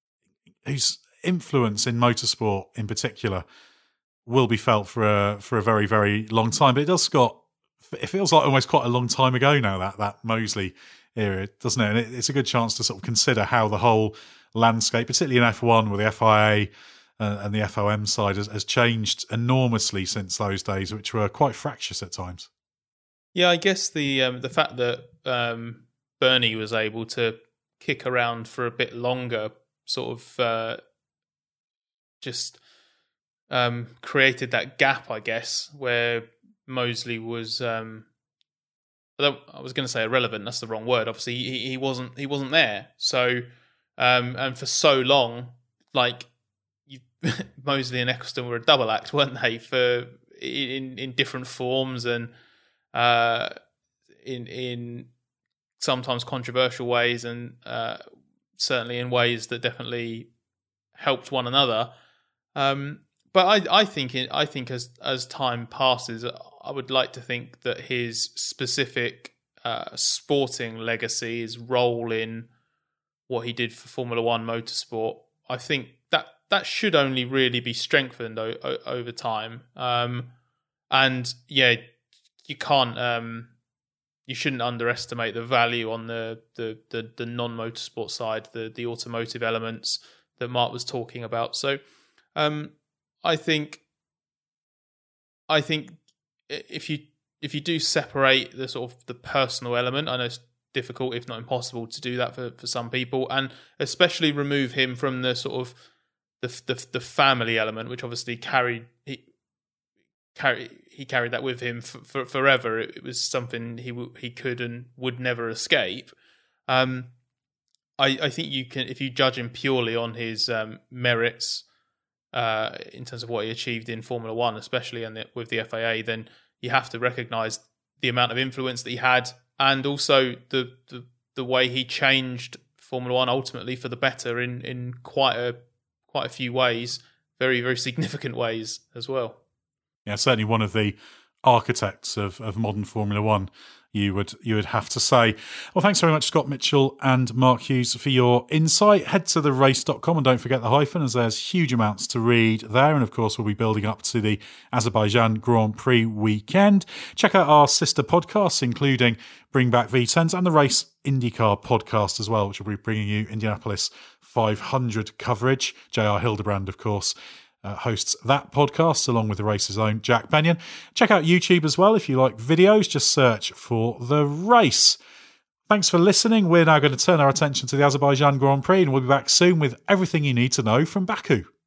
influence in motorsport in particular will be felt for a very, very long time. But it feels like almost quite a long time ago now, that Mosley era, doesn't it? And it's a good chance to sort of consider how the whole landscape, particularly in F1 with the FIA and the FOM side, has changed enormously since those days, which were quite fractious at times.
Yeah, I guess the fact that Bernie was able to kick around for a bit longer sort of just created that gap, I guess, where Mosley was. I was going to say irrelevant. That's the wrong word. Obviously, he wasn't there. So, and for so long, like Mosley and Ecclestone were a double act, weren't they? For in different forms and in sometimes controversial ways, and certainly in ways that definitely helped one another. But I think as time passes, I would like to think that his specific sporting legacy, his role in what he did for Formula One motorsport, I think that should only really be strengthened over time. And yeah, you can't, you shouldn't underestimate the value on the non-motorsport side, the automotive elements that Mark was talking about. So, I think if you do separate the sort of the personal element, I know it's difficult, if not impossible, to do that for some people, and especially remove him from the sort of the family element, which obviously he carried that with him for forever. It was something he could and would never escape. I think you can, if you judge him purely on his merits, in terms of what he achieved in Formula One, especially with the FIA, then you have to recognise the amount of influence that he had, and also the way he changed Formula One ultimately for the better in quite a few ways, very, very significant ways as well.
Yeah, certainly one of the architects of modern Formula One, you would have to say. Well, thanks very much, Scott Mitchell and Mark Hughes, for your insight. Head to therace.com and don't forget the hyphen, as there's huge amounts to read there. And of course, we'll be building up to the Azerbaijan Grand Prix weekend. Check out our sister podcasts, including Bring Back V10s and the Race IndyCar podcast as well, which will be bringing you Indianapolis 500 coverage. J.R. Hildebrand, of course, hosts that podcast along with the race's own Jack Benyon. Check out YouTube as well if you like videos. Just search for The Race. Thanks for listening. We're now going to turn our attention to the Azerbaijan Grand Prix, and we'll be back soon with everything you need to know from Baku.